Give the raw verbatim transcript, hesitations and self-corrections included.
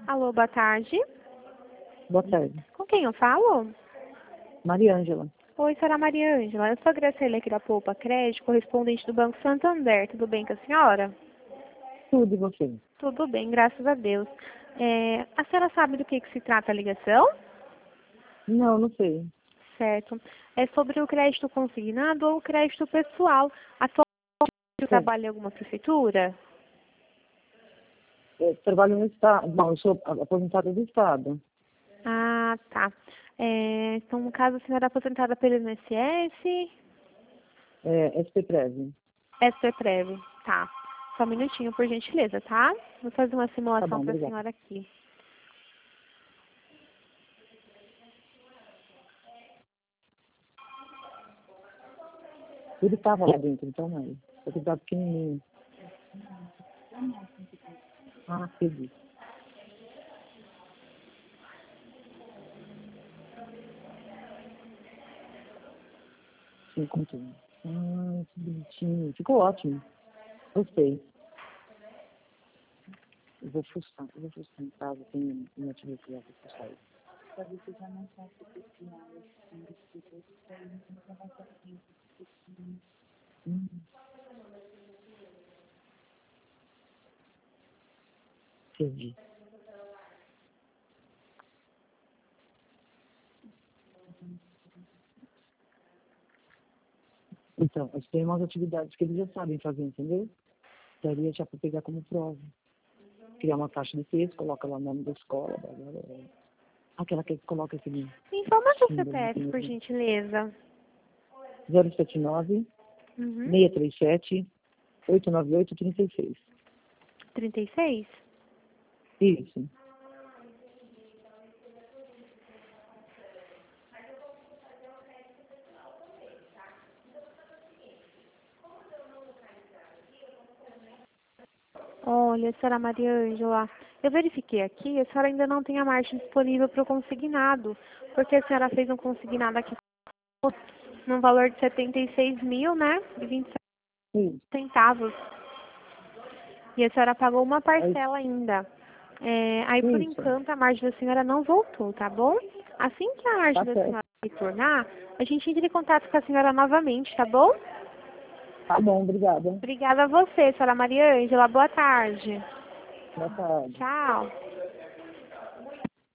Alô, boa tarde. Boa tarde. Com quem eu falo? Maria Ângela. Oi, senhora Maria Ângela. Eu sou a Graciela aqui da Poupa Crédito, correspondente do Banco Santander. Tudo bem com a senhora? Tudo e você? Tudo bem, graças a Deus. É, a senhora sabe do que, que se trata a ligação? Não, não sei. Certo. É sobre o crédito consignado ou o crédito pessoal. Atualmente você trabalha em alguma prefeitura? Eu trabalho no Estado. Não, eu sou aposentada do Estado. Ah, tá. É, então, no caso, a senhora é aposentada pelo I N S S? É, S P Prev. S-Prev. Tá. Só um minutinho, por gentileza, tá? Vou fazer uma Tá simulação bom, para a obrigada. senhora aqui. Ele estava lá dentro, então, mãe. Só que estava pequenininho. Ah, entendi. Cinquenta. Ah, que bonitinho. Ficou ótimo. Gostei. Eu vou fuçar. Eu vou fuçar em casa. Tem uma atividade que eu vou fuçar. Hum, entendi. Então, mas tem umas atividades que eles já sabem fazer, entendeu? Daria já para pegar como prova. Criar uma caixa de texto, coloca lá o nome da escola. Blá, blá, blá. Aquela que coloca aquele Me informa seu símbolo C P F, por de gentileza. zero sete nove, Uhum. seis três sete, oito nove oito, três seis. trinta e seis? Isso. Olha, senhora Maria Ângela, eu verifiquei aqui, a senhora ainda não tem a margem disponível para o consignado, porque a senhora fez um consignado aqui num valor de setenta e seis mil, né? E vinte e sete Isso. centavos. E a senhora pagou uma É isso. parcela ainda. É, aí, por Isso. enquanto, a margem da senhora não voltou, tá bom? Assim que a margem Tá da certo. senhora retornar, a gente entra em contato com a senhora novamente, tá bom? Tá bom, obrigada. Obrigada a você, senhora Maria Ângela. Boa tarde. Boa tarde. Tchau.